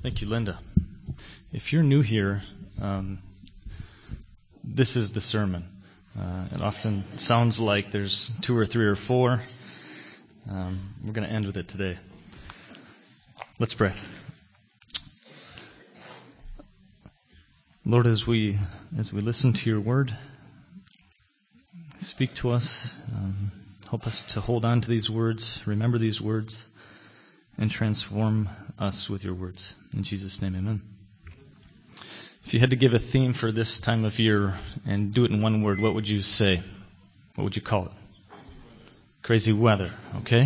Thank you, Linda. If you're new here, this is the sermon. It often sounds like there's 2 or 3 or 4. We're going to end with it today. Let's pray. Lord, as we listen to your word, speak to us. Help us to hold on to these words, remember these words, and transform us with your words. In Jesus' name, amen. If you had to give a theme for this time of year and do it in one word, what would you say? What would you call it? Crazy weather, okay?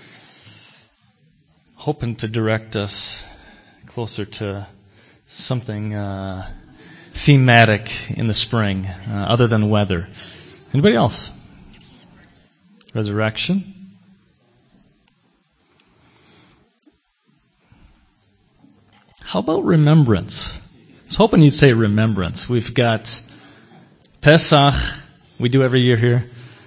Hoping to direct us closer to something thematic in the spring, other than weather. Anybody else? Resurrection? How about remembrance? I was hoping you'd say remembrance. We've got Pesach, we do every year here.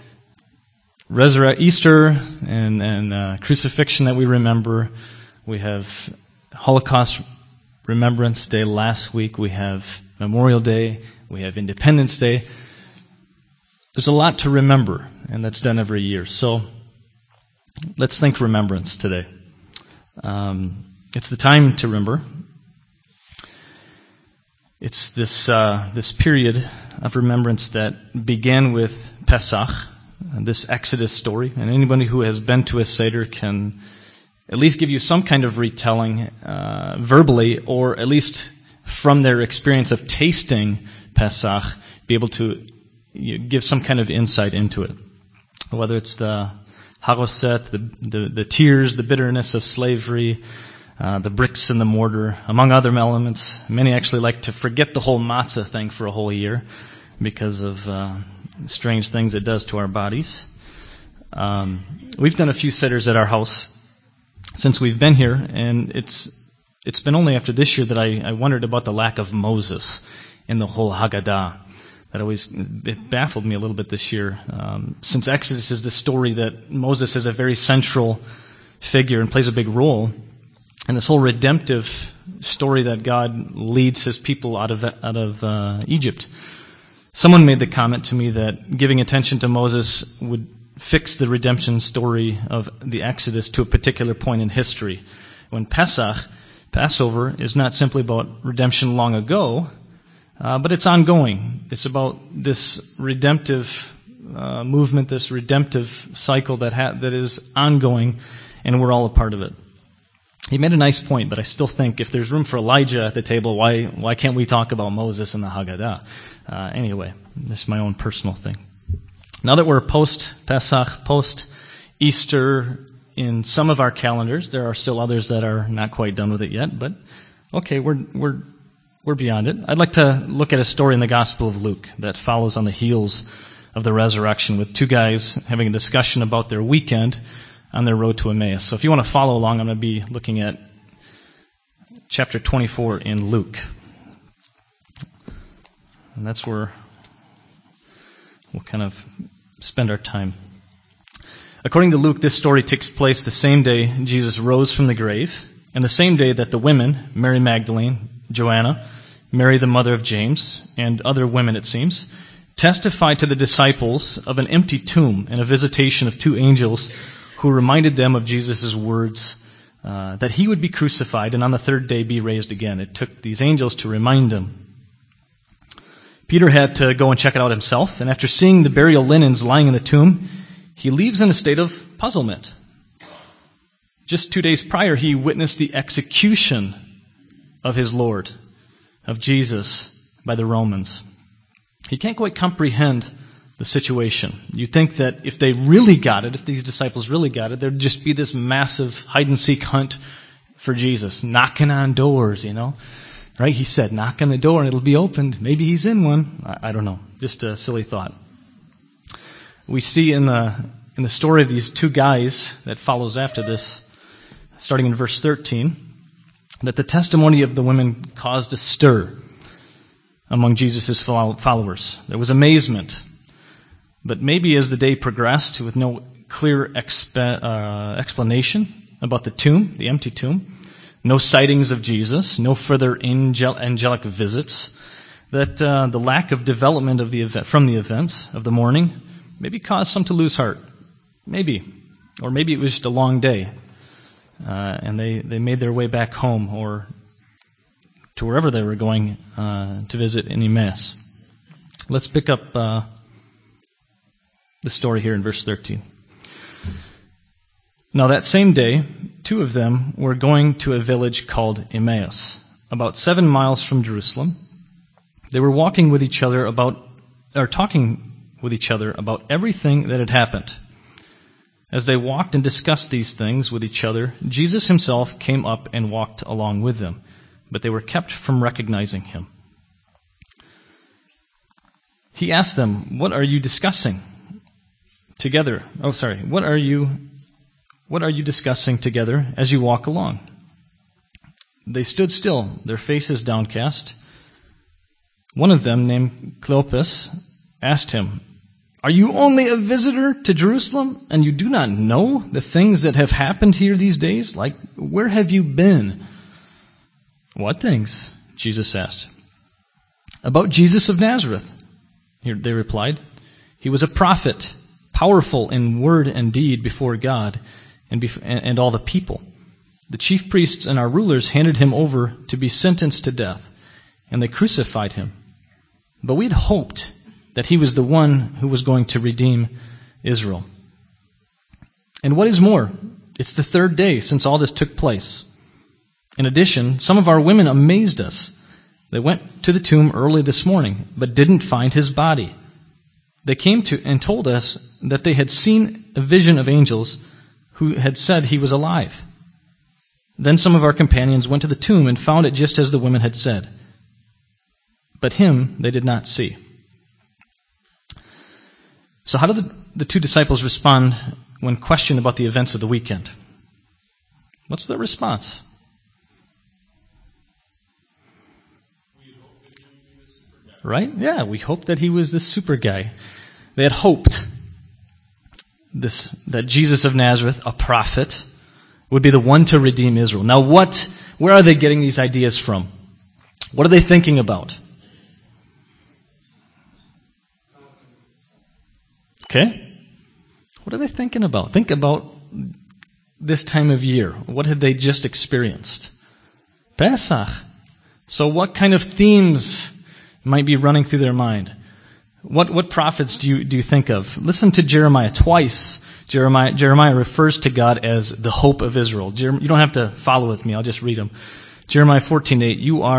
Easter and crucifixion that we remember. We have Holocaust Remembrance Day last week. We have Memorial Day. We have Independence Day. There's a lot to remember, and that's done every year. So let's think remembrance today. It's the time to remember. It's this period of remembrance that began with Pesach, this Exodus story. And anybody who has been to a Seder can at least give you some kind of retelling verbally, or at least from their experience of tasting Pesach, be able to give some kind of insight into it. Whether it's the haroset, the tears, the bitterness of slavery, the bricks and the mortar, among other elements. Many actually like to forget the whole matzah thing for a whole year because of strange things it does to our bodies. We've done a few Seders at our house since we've been here, and it's been only after this year that I wondered about the lack of Moses in the whole Haggadah. It baffled me a little bit this year. Since Exodus is the story that Moses is a very central figure and plays a big role, and this whole redemptive story that God leads his people out of Egypt. Someone made the comment to me that giving attention to Moses would fix the redemption story of the Exodus to a particular point in history. When Passover, is not simply about redemption long ago, but it's ongoing. It's about this redemptive movement, this redemptive cycle that is ongoing, and we're all a part of it. He made a nice point, but I still think if there's room for Elijah at the table, why can't we talk about Moses and the Haggadah? Anyway, this is my own personal thing. Now that we're post-Pesach, post-Easter in some of our calendars, there are still others that are not quite done with it yet, but okay, we're beyond it. I'd like to look at a story in the Gospel of Luke that follows on the heels of the resurrection with 2 guys having a discussion about their weekend on their road to Emmaus. So if you want to follow along, I'm going to be looking at chapter 24 in Luke. And that's where we'll kind of spend our time. According to Luke, this story takes place the same day Jesus rose from the grave, and the same day that the women, Mary Magdalene, Joanna, Mary the mother of James, and other women, it seems, testified to the disciples of an empty tomb and a visitation of 2 angels who reminded them of Jesus' words that he would be crucified and on the 3rd day be raised again. It took these angels to remind them. Peter had to go and check it out himself, and after seeing the burial linens lying in the tomb, he leaves in a state of puzzlement. Just 2 days prior, he witnessed the execution of his Lord, of Jesus, by the Romans. He can't quite comprehend the situation. You'd think that if they really got it, if these disciples really got it, there'd just be this massive hide-and-seek hunt for Jesus, knocking on doors, Right? He said, knock on the door and it'll be opened. Maybe he's in one. I don't know. Just a silly thought. We see in the story of these 2 guys that follows after this, starting in verse 13, that the testimony of the women caused a stir among Jesus' followers. There was amazement. But maybe as the day progressed, with no clear explanation about the tomb, the empty tomb, no sightings of Jesus, no further angelic visits, that the lack of development of the event, from the events of the morning maybe caused some to lose heart. Maybe. Or maybe it was just a long day, and they made their way back home or to wherever they were going to visit in Emmaus. Let's pick up the story here in verse 13. Now that same day, two of them were going to a village called Emmaus, about 7 miles from Jerusalem. They were talking with each other about everything that had happened. As they walked and discussed these things with each other, Jesus himself came up and walked along with them, but they were kept from recognizing him. He asked them, "What are you discussing together? What are you discussing together as you walk along?" They stood still, their faces downcast. One of them, named Cleopas, asked him, "Are you only a visitor to Jerusalem, and you do not know the things that have happened here these days? Like, where have you been?" "What things?" Jesus asked. "About Jesus of Nazareth," they replied. "He was a prophet, powerful in word and deed before God and all the people. The chief priests and our rulers handed him over to be sentenced to death, and they crucified him. But we'd hoped that he was the one who was going to redeem Israel. And what is more, it's the third day since all this took place. In addition, some of our women amazed us. They went to the tomb early this morning, but didn't find his body. They came to and told us that they had seen a vision of angels who had said he was alive. Then some of our companions went to the tomb and found it just as the women had said. But him they did not see." So how did the two disciples respond when questioned about the events of the weekend? What's their response? Right? Yeah, we hoped that he was this super guy. They had hoped that Jesus of Nazareth, a prophet, would be the one to redeem Israel. Now where are they getting these ideas from? What are they thinking about? Okay? What are they thinking about? Think about this time of year. What had they just experienced? Pesach. So what kind of themes might be running through their mind? What prophets do you think of? Listen to Jeremiah. Twice Jeremiah refers to God as the hope of Israel. You don't have to follow with me. I'll just read them. Jeremiah 14:8.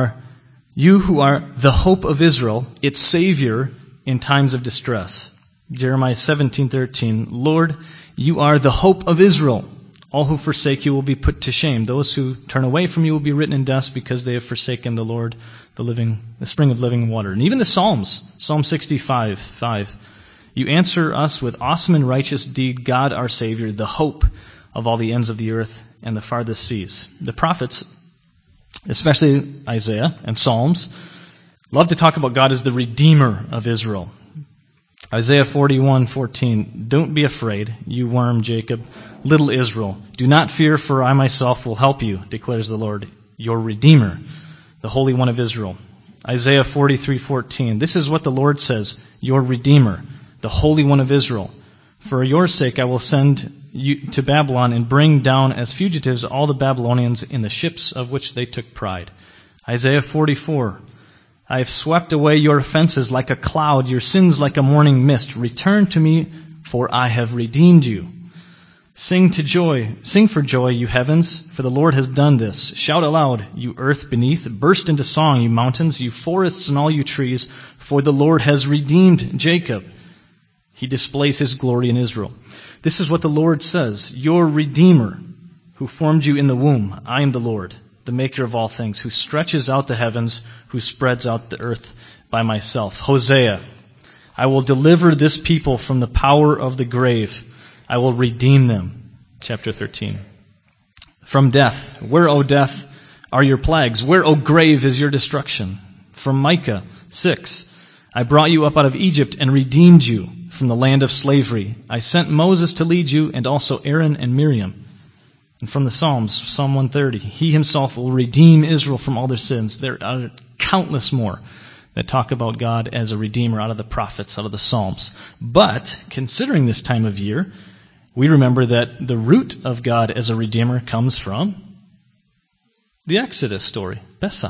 You who are the hope of Israel, its Savior in times of distress. Jeremiah 17:13. Lord, you are the hope of Israel. All who forsake you will be put to shame. Those who turn away from you will be written in dust because they have forsaken the Lord, the spring of living water. And even the Psalms, Psalm 65:5. You answer us with awesome and righteous deed, God our Savior, the hope of all the ends of the earth and the farthest seas. The prophets, especially Isaiah and Psalms, love to talk about God as the Redeemer of Israel. Isaiah 41:14. Don't be afraid, you worm Jacob, little Israel. Do not fear, for I myself will help you, declares the Lord, your Redeemer, the Holy One of Israel. Isaiah 43:14. This is what the Lord says, your Redeemer, the Holy One of Israel. For your sake I will send you to Babylon and bring down as fugitives all the Babylonians in the ships of which they took pride. Isaiah 44. I have swept away your offenses like a cloud, your sins like a morning mist. Return to me, for I have redeemed you. Sing for joy, you heavens, for the Lord has done this. Shout aloud, you earth beneath. Burst into song, you mountains, you forests and all you trees, for the Lord has redeemed Jacob. He displays his glory in Israel. This is what the Lord says, your Redeemer, who formed you in the womb. I am the Lord, the maker of all things, who stretches out the heavens, who spreads out the earth by myself. Hosea, I will deliver this people from the power of the grave. I will redeem them. Chapter 13. From death. Where, O death, are your plagues? Where, O grave, is your destruction? From Micah 6. I brought you up out of Egypt and redeemed you from the land of slavery. I sent Moses to lead you, and also Aaron and Miriam. And from the Psalms, Psalm 130, He Himself will redeem Israel from all their sins. There are countless more that talk about God as a redeemer out of the prophets, out of the Psalms. But, considering this time of year, we remember that the root of God as a redeemer comes from the Exodus story, Pesach.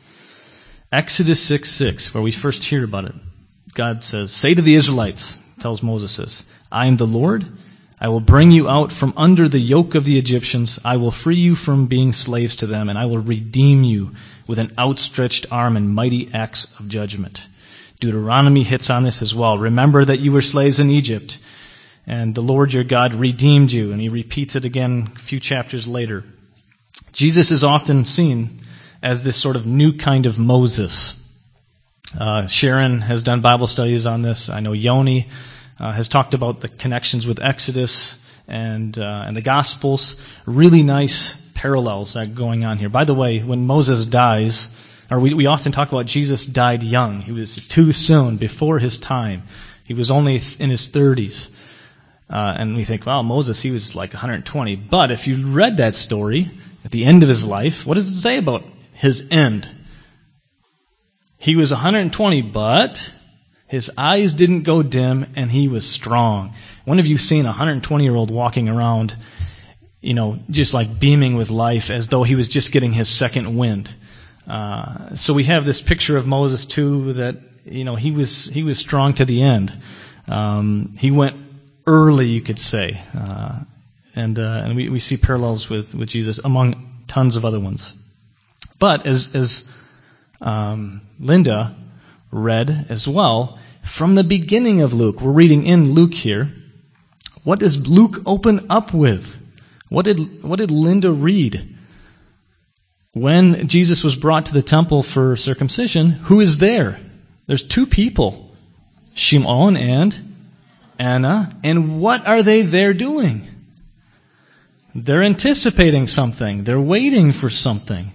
Exodus 6:6, where we first hear about it. God says, "Say to the Israelites," tells Moses this, "I am the Lord. I will bring you out from under the yoke of the Egyptians. I will free you from being slaves to them, and I will redeem you with an outstretched arm and mighty acts of judgment." Deuteronomy hits on this as well. Remember that you were slaves in Egypt, and the Lord your God redeemed you. And he repeats it again a few chapters later. Jesus is often seen as this sort of new kind of Moses. Sharon has done Bible studies on this. I know Yoni has talked about the connections with Exodus and the Gospels. Really nice parallels that are going on here. By the way, when Moses dies, or we often talk about Jesus died young. He was too soon, before his time. He was only in his 30s. And we think, wow, Moses, he was like 120. But if you read that story at the end of his life, what does it say about his end? He was 120, but his eyes didn't go dim, and he was strong. When have you seen a 120-year-old walking around, just like beaming with life as though he was just getting his second wind? So we have this picture of Moses, too, that, he was strong to the end. He went early, you could say. And we see parallels with Jesus among tons of other ones. But as Linda read as well, from the beginning of Luke, we're reading in Luke here, what does Luke open up with? What did Linda read? When Jesus was brought to the temple for circumcision, who is there? There's two people, Shimon and Anna. And what are they there doing? They're anticipating something. They're waiting for something.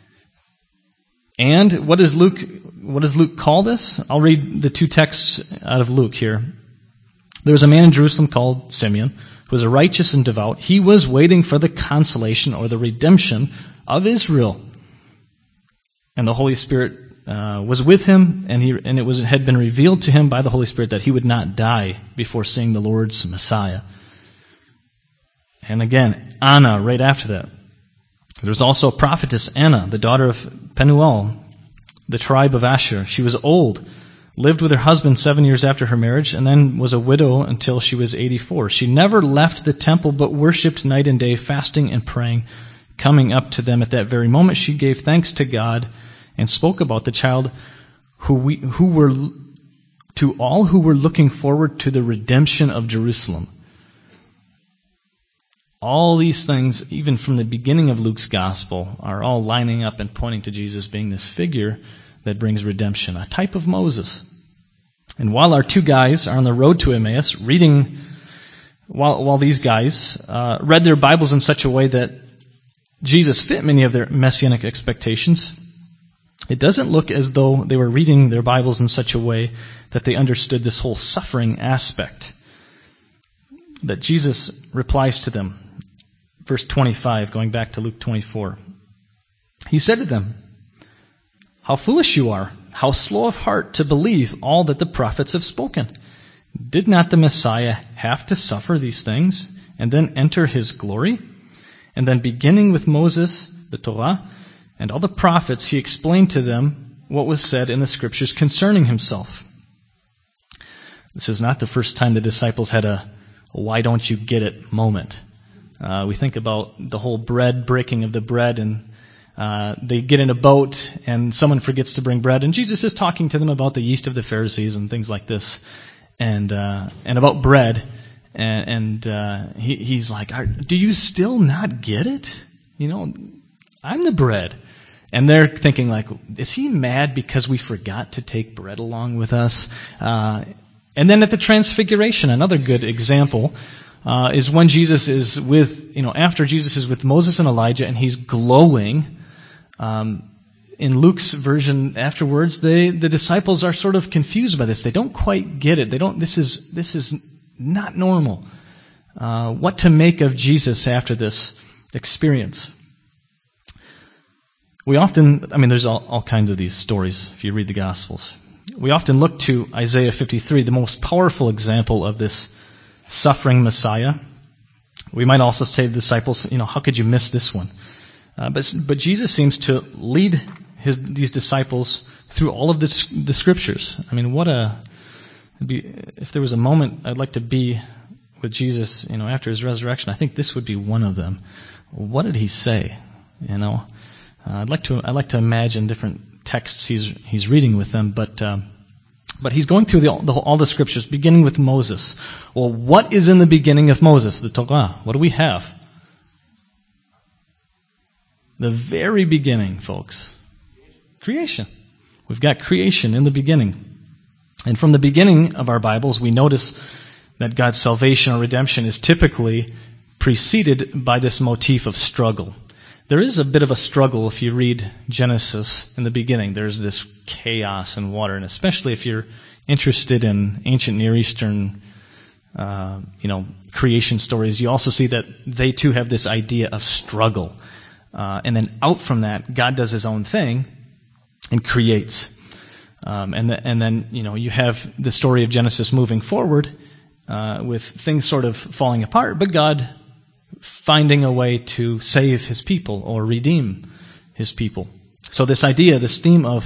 And what does Luke call this? I'll read the two texts out of Luke here. There was a man in Jerusalem called Simeon, who was a righteous and devout. He was waiting for the consolation or the redemption of Israel. And the Holy Spirit was with him, and it had been revealed to him by the Holy Spirit that he would not die before seeing the Lord's Messiah. And again, Anna right after that. There was also a prophetess, Anna, the daughter of Penuel, the tribe of Asher. She was old, lived with her husband 7 years after her marriage, and then was a widow until she was 84. She never left the temple but worshipped night and day, fasting and praying. Coming up to them at that very moment, she gave thanks to God and spoke about the child to all who were looking forward to the redemption of Jerusalem. All these things, even from the beginning of Luke's gospel, are all lining up and pointing to Jesus being this figure that brings redemption, a type of Moses. And while our two guys are on the road to Emmaus, while these guys read their Bibles in such a way that Jesus fit many of their messianic expectations, it doesn't look as though they were reading their Bibles in such a way that they understood this whole suffering aspect. That Jesus replies to them. Verse 25, going back to Luke 24. He said to them, "How foolish you are, how slow of heart to believe all that the prophets have spoken. Did not the Messiah have to suffer these things and then enter his glory?" And then beginning with Moses, the Torah, and all the prophets, he explained to them what was said in the Scriptures concerning himself. This is not the first time the disciples had a "why don't you get it" moment. We think about the whole breaking of the bread, and they get in a boat, and someone forgets to bring bread, and Jesus is talking to them about the yeast of the Pharisees and things like this, and about bread, and he's like, "Do you still not get it? I'm the bread." And they're thinking like, is he mad because we forgot to take bread along with us? And then at the Transfiguration, another good example is when Jesus is with, after Jesus is with Moses and Elijah, and he's glowing. In Luke's version afterwards, the disciples are sort of confused by this. They don't quite get it. This is not normal. What to make of Jesus after this? experience. We often, there's all kinds of these stories if you read the Gospels. We often look to Isaiah 53, the most powerful example of this suffering Messiah. We might also say to the disciples, how could you miss this one? But Jesus seems to lead these disciples through all of the Scriptures. If there was a moment I'd like to be with Jesus, after his resurrection, I think this would be one of them. What did he say? I'd like to imagine different texts he's reading with them, but he's going through all the Scriptures, beginning with Moses. Well, what is in the beginning of Moses? The Torah. What do we have? The very beginning, folks. Creation. We've got creation in the beginning. And from the beginning of our Bibles, we notice that God's salvation or redemption is typically preceded by this motif of struggle. There is a bit of a struggle if you read Genesis in the beginning. There's this chaos and water, and especially if you're interested in ancient Near Eastern creation stories, you also see that they too have this idea of struggle. And then out from that, God does his own thing and creates. And then you have the story of Genesis moving forward with things sort of falling apart, but God finding a way to save his people or redeem his people. So this idea, this theme of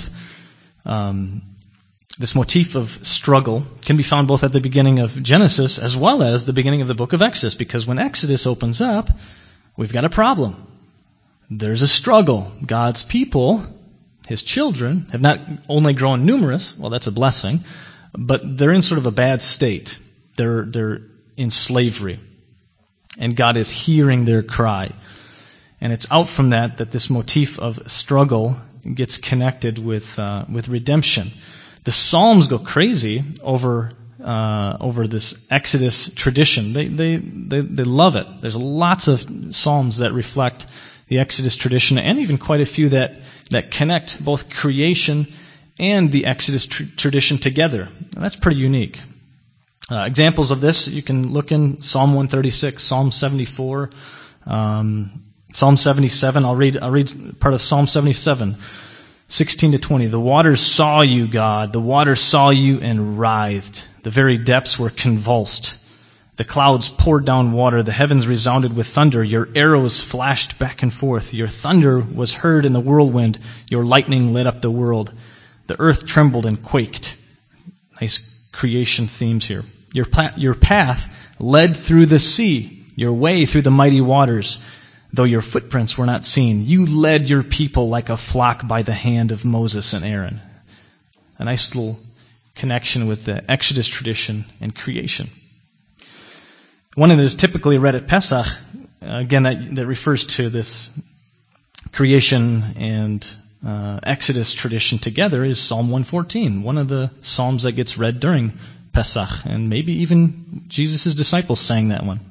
this motif of struggle can be found both at the beginning of Genesis as well as the beginning of the book of Exodus, because when Exodus opens up, we've got a problem. There's a struggle. God's people, his children, have not only grown numerous, well, that's a blessing, but they're in sort of a bad state. They're in slavery. And God is hearing their cry. And it's out from that this motif of struggle gets connected with redemption. The Psalms go crazy over this Exodus tradition. They love it. There's lots of Psalms that reflect the Exodus tradition, and even quite a few that connect both creation and the Exodus tradition together. And that's pretty unique. Examples of this, you can look in Psalm 136, Psalm 74, Psalm 77. I'll read part of Psalm 77, 16 to 20. The waters saw you, God. The waters saw you and writhed. The very depths were convulsed. The clouds poured down water. The heavens resounded with thunder. Your arrows flashed back and forth. Your thunder was heard in the whirlwind. Your lightning lit up the world. The earth trembled and quaked. Nice creation themes here. Your path led through the sea, your way through the mighty waters, though your footprints were not seen. You led your people like a flock by the hand of Moses and Aaron. A nice little connection with the Exodus tradition and creation. One that is typically read at Pesach, again, that refers to this creation and Exodus tradition together, is Psalm 114, one of the Psalms that gets read during Pesach, and maybe even Jesus' disciples sang that one.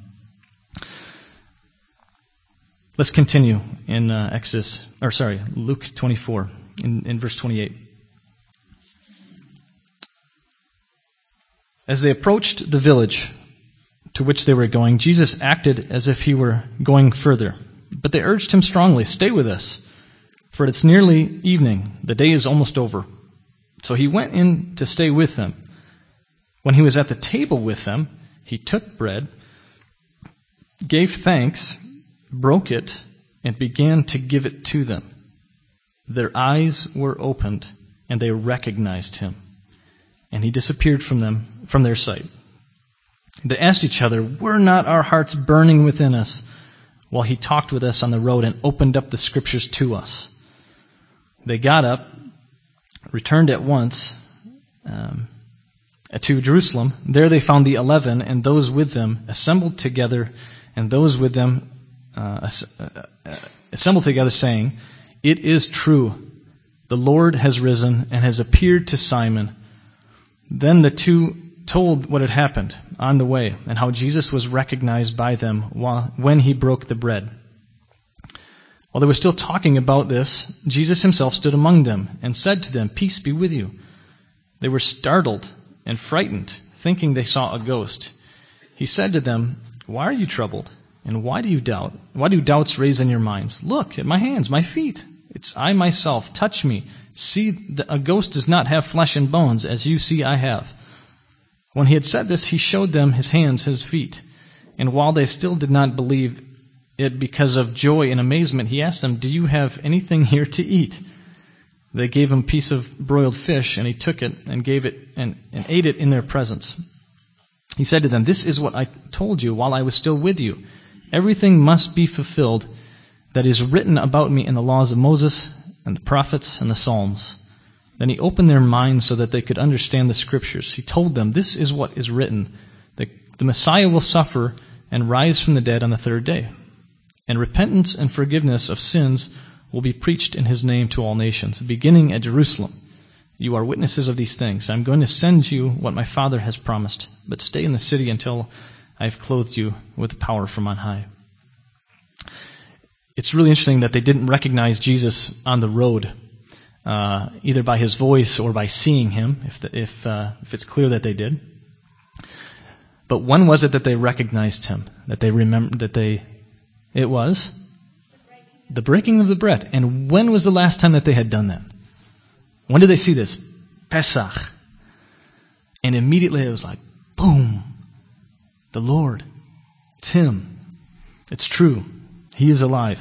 Let's continue in Luke 24, in verse 28. As they approached the village to which they were going, Jesus acted as if he were going further. But they urged him strongly, "Stay with us, for it's nearly evening. The day is almost over." So he went in to stay with them. When he was at the table with them, he took bread, gave thanks, broke it, and began to give it to them. Their eyes were opened, and they recognized him. And he disappeared from their sight. They asked each other, "Were not our hearts burning within us while he talked with us on the road and opened up the Scriptures to us?" They got up, returned at once to Jerusalem. There they found the 11 and those with them assembled together, saying, "It is true, the Lord has risen and has appeared to Simon." Then the two told what had happened on the way and how Jesus was recognized by them when he broke the bread. While they were still talking about this, Jesus himself stood among them and said to them, "Peace be with you." They were startled and frightened, thinking they saw a ghost. He said to them, "Why are you troubled? And why do you doubt? Why do doubts raise in your minds? Look at my hands, my feet. It's I myself. Touch me. See, a ghost does not have flesh and bones, as you see I have. When he had said this, he showed them his hands, his feet. And while they still did not believe it because of joy and amazement, he asked them, "Do you have anything here to eat?" They gave him a piece of broiled fish, and he took it and gave it and ate it in their presence. He said to them, "This is what I told you while I was still with you. Everything must be fulfilled that is written about me in the laws of Moses and the prophets and the Psalms." Then he opened their minds so that they could understand the Scriptures. He told them, "This is what is written, that the Messiah will suffer and rise from the dead on the third day. And repentance and forgiveness of sins will be preached in his name to all nations, beginning at Jerusalem. You are witnesses of these things. I'm going to send you what my Father has promised, but stay in the city until I have clothed you with power from on high." It's really interesting that they didn't recognize Jesus on the road, either by his voice or by seeing him, if it's clear that they did. But when was it that they recognized him? That they remembered it was the breaking of the bread. And when was the last time that they had done that? When did they see this? Pesach. And immediately it was like, boom, the Lord. It's him. It's true. He is alive.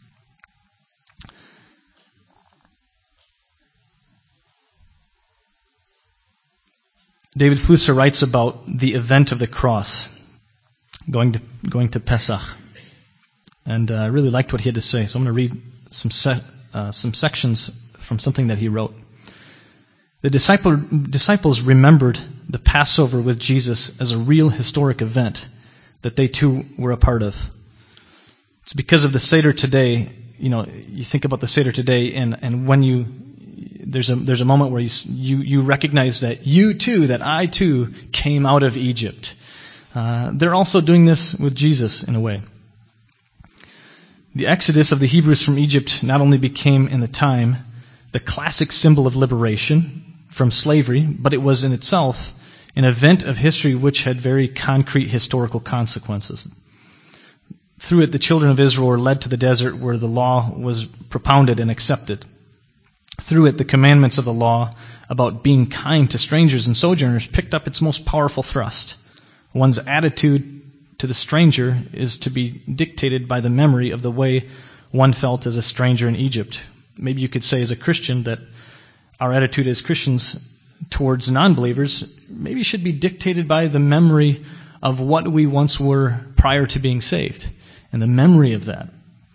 David Flusser writes about the event of the cross, going to Pesach. And I really liked what he had to say, so I'm going to read some sections from something that he wrote. The disciples remembered the Passover with Jesus as a real historic event that they too were a part of. It's because of the Seder today. You think about the Seder today, and when there's a moment where you recognize that I too came out of Egypt. They're also doing this with Jesus in a way. The exodus of the Hebrews from Egypt not only became in the time the classic symbol of liberation from slavery, but it was in itself an event of history which had very concrete historical consequences. Through it, the children of Israel were led to the desert where the law was propounded and accepted. Through it, the commandments of the law about being kind to strangers and sojourners picked up its most powerful thrust. One's attitude to the stranger is to be dictated by the memory of the way one felt as a stranger in Egypt. Maybe you could say as a Christian that our attitude as Christians towards non-believers maybe should be dictated by the memory of what we once were prior to being saved, and the memory of that.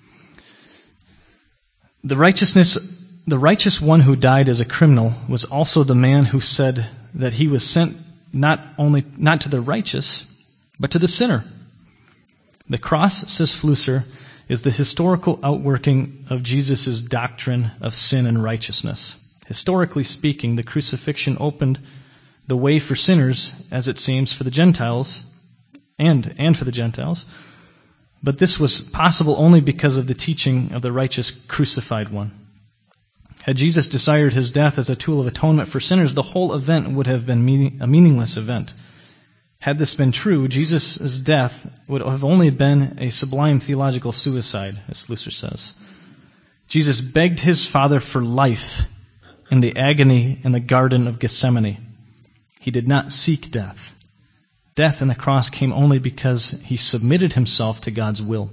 The righteous one who died as a criminal was also the man who said that he was sent not to the righteous, but to the sinner. The cross, says Flusser, is the historical outworking of Jesus' doctrine of sin and righteousness. Historically speaking, the crucifixion opened the way for sinners, as it seems, for the Gentiles, and for the Gentiles. But this was possible only because of the teaching of the righteous crucified one. Had Jesus desired his death as a tool of atonement for sinners, the whole event would have been a meaningless event. Had this been true, Jesus' death would have only been a sublime theological suicide, as Flusser says. Jesus begged his Father for life in the agony in the Garden of Gethsemane. He did not seek death. Death on the cross came only because he submitted himself to God's will.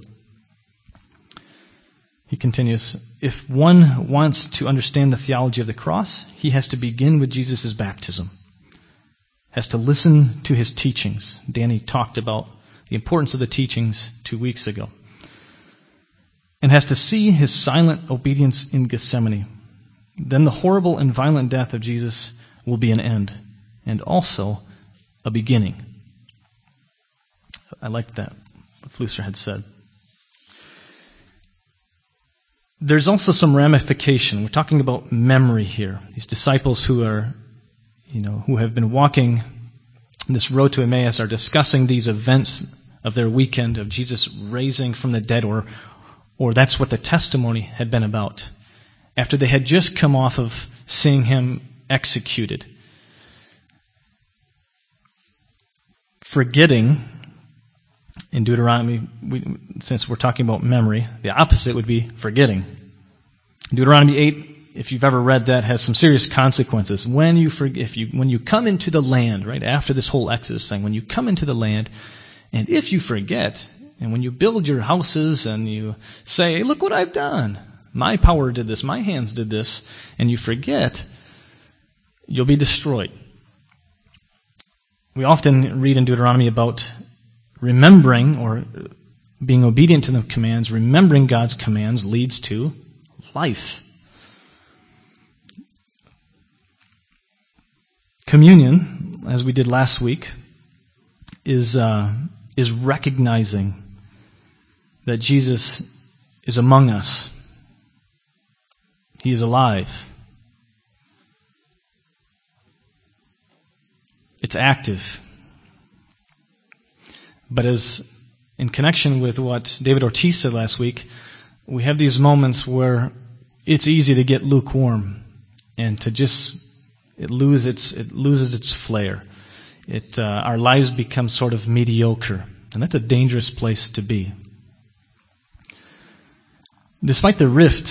He continues, if one wants to understand the theology of the cross, he has to begin with Jesus' baptism. Has to listen to his teachings. Danny talked about the importance of the teachings 2 weeks ago. And has to see his silent obedience in Gethsemane. Then the horrible and violent death of Jesus will be an end, and also a beginning. I liked that, what Flusser had said. There's also some ramification. We're talking about memory here. These disciples who have been walking this road to Emmaus are discussing these events of their weekend of Jesus raising from the dead, or that's what the testimony had been about. After they had just come off of seeing him executed. Forgetting In Deuteronomy, since we're talking about memory, the opposite would be forgetting. Deuteronomy 8, if you've ever read that, has some serious consequences. When you come into the land, right after this whole Exodus thing, when you come into the land, and if you forget, and when you build your houses and you say, hey, look what I've done, my power did this, my hands did this, and you forget, you'll be destroyed. We often read in Deuteronomy about remembering or being obedient to the commands. Remembering God's commands leads to life. Communion, as we did last week, is recognizing that Jesus is among us. He is alive. It's active. But as in connection with what David Ortiz said last week, we have these moments where it's easy to get lukewarm and to just it loses its flair. Our lives become sort of mediocre, and that's a dangerous place to be. Despite the rift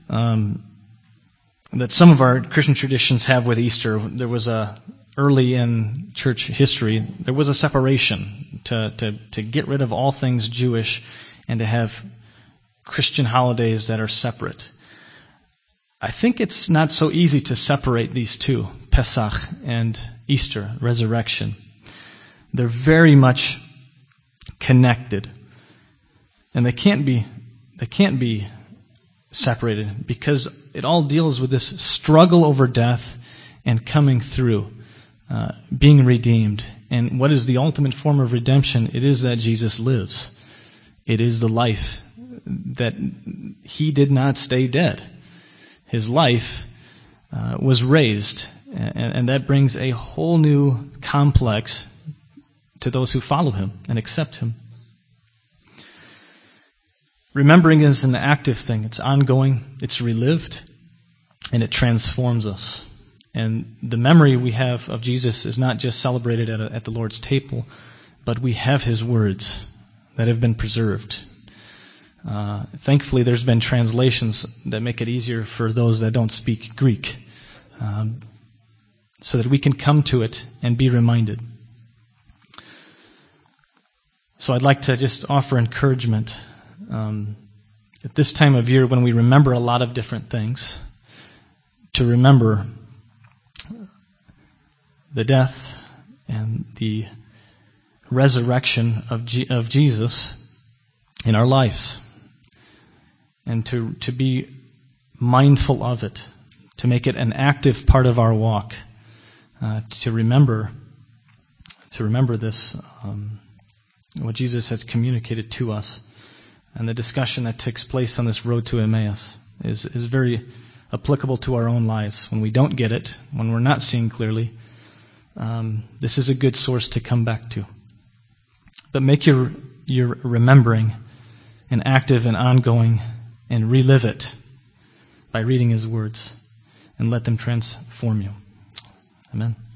that some of our Christian traditions have with Easter, there was early in church history, there was a separation to get rid of all things Jewish and to have Christian holidays that are separate. I think it's not so easy to separate these two, Pesach and Easter, resurrection. They're very much connected. And they can't be separated because it all deals with this struggle over death and coming through, being redeemed. And what is the ultimate form of redemption? It is that Jesus lives. It is the life that He did not stay dead. His life was raised, and that brings a whole new complex to those who follow Him and accept Him. Remembering is an active thing. It's ongoing, it's relived, and it transforms us. And the memory we have of Jesus is not just celebrated at the Lord's table, but we have His words that have been preserved. Thankfully, there's been translations that make it easier for those that don't speak Greek, so that we can come to it and be reminded. So I'd like to just offer encouragement at this time of year when we remember a lot of different things, to remember the death and the resurrection of Jesus in our lives, and to be mindful of it, to make it an active part of our walk, to remember this, what Jesus has communicated to us. And the discussion that takes place on this road to Emmaus is very applicable to our own lives. When we don't get it, when we're not seeing clearly, this is a good source to come back to. But make your remembering an active and ongoing, and relive it by reading His words, and let them transform you. Amen.